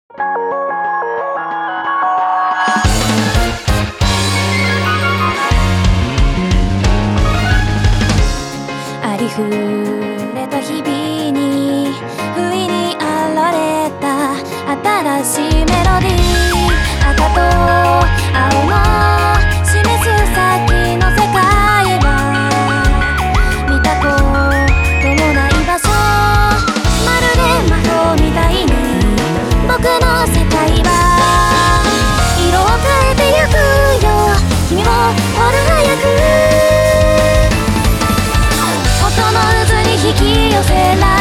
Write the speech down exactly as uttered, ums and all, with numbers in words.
ありふれた日々に不意に現れた新しいメロディー、赤と青の示す先の世界は見たこともない場所、まるで魔法みたいに僕の世界は色を変えてゆくよ。君もほら早く音の渦に引き寄せられ